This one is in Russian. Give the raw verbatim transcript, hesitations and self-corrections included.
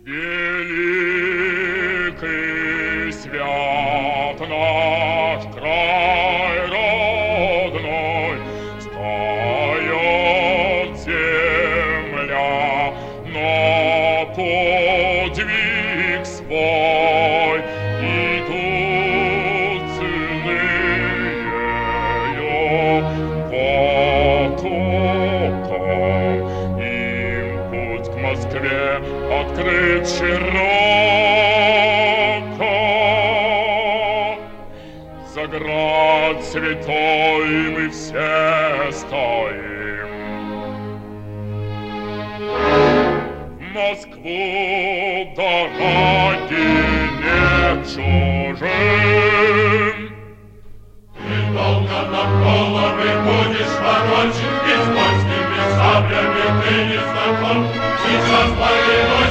Великий свят наш край родной, встает земля на подвиг свой, идут сыны ее потоком, им путь к Москве открыт широко. За град святой мы все стоим, в Москву дороги нет чужим. Ты долго на головы будешь ворочить, и с польскими саблями ты не знаком. Сейчас войной